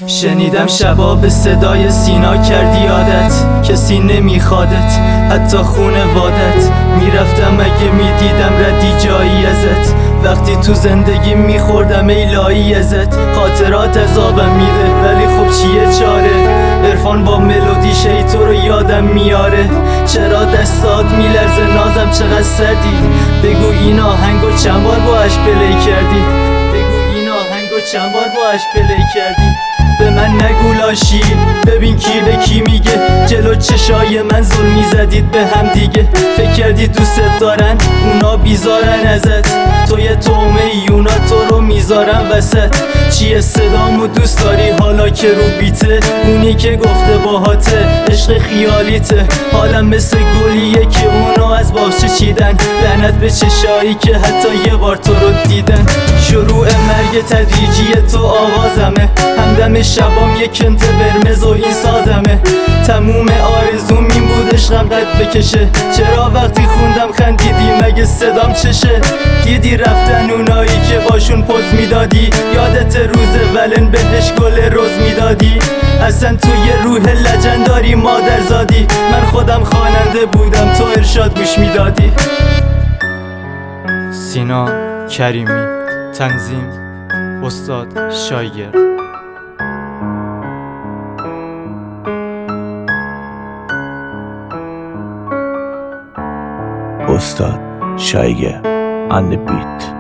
شنیدم شبا به صدای سینا کردی عادت، کسی نمیخوادت حتی خونوادت. میرفتم اگه میدیدم ردی جایی ازت، وقتی تو زندگی میخوردم ای لایی ازت. خاطرات عذابم میده ولی خب چیه چاره، عرفان با ملودی شیطو رو یادم میاره. چرا دستات میلرزه نازم چقدر سردی، بگو این آهنگو چند بار با عشق پلی کردی، بگو این آهنگو چند بار با عشق پلی کردی. به من نگو لاشی، ببین کی به کی میگه، جلو چشای من ظلم میزدید به هم دیگه. فکر کردی دوست دارن اونا بیزارن ازت، تو یه تومه ای اونا تو رو میذارن وسط. چیه صدامو دوست داری حالا که رو بیته، اونی که گفته باهاته عشق خیالیته. حالم مثل گلیه که اونا از باغچه چیدن، لعنت به چشایی که حتی یه بار تو رو دیدن. شروع مرگ تدریجی تو آغازمه، همدم شبام یک کنت برمز و این سازمه. تموم آرزوم این بود عشقم قد بکشه، چرا وقتی خوندم خندیدی مگه صدام چشه؟ دیدی رفتن اونایی که باشون پوز میدادی، یادت روز ولن بهش گل روز میدادی. اصلا تو یه روح لجنداری مادرزادی، من خودم خواننده بودم تو ارشاد گوش میدادی. سینا کریمی، تنظیم استاد شایگر. Ustad Şaiger on the beat.